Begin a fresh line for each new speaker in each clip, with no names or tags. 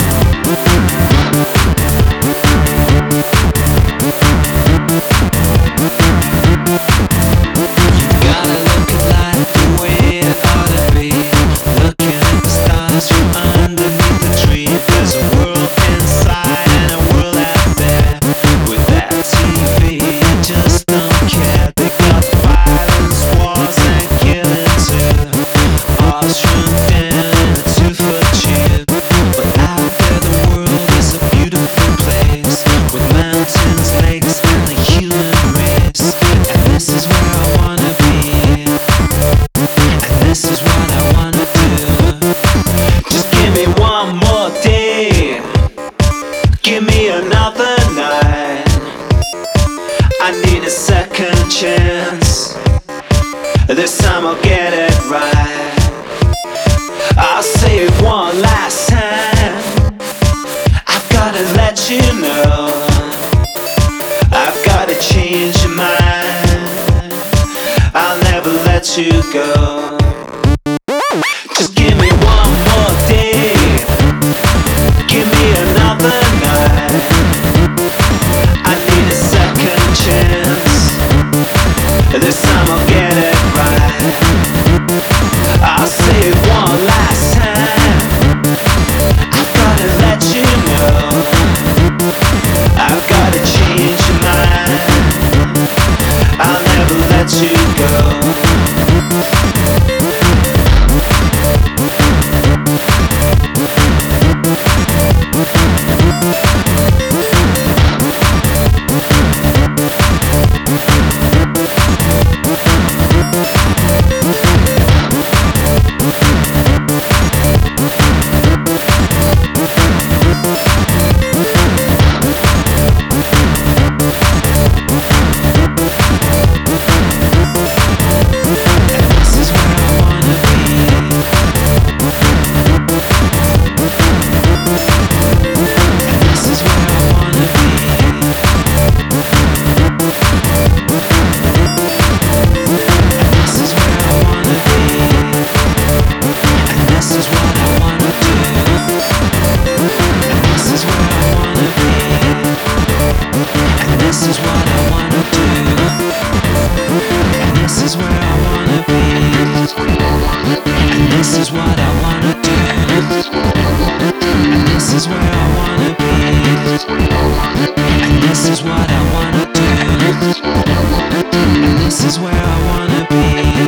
Give me another night. I need a second chance. This time I'll get it right. I'll say it one last time. I've gotta let you know I've gotta change your mind. I'll never let you go. Just give me one more day. Give me another night. I need a second chance. This time I'll get it right. I'll say it one last time. I've gotta let you know I've gotta change your mind. I'll never let you go. This is what I wanna do, and this is where I wanna be, and this is what I wanna do, and this is where I wanna be, and this is what I wanna do, and this is where I wanna be,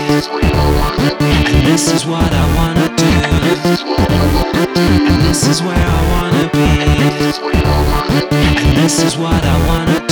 and this is what I wanna do, and this is where I wanna be, and this is what I wanna do.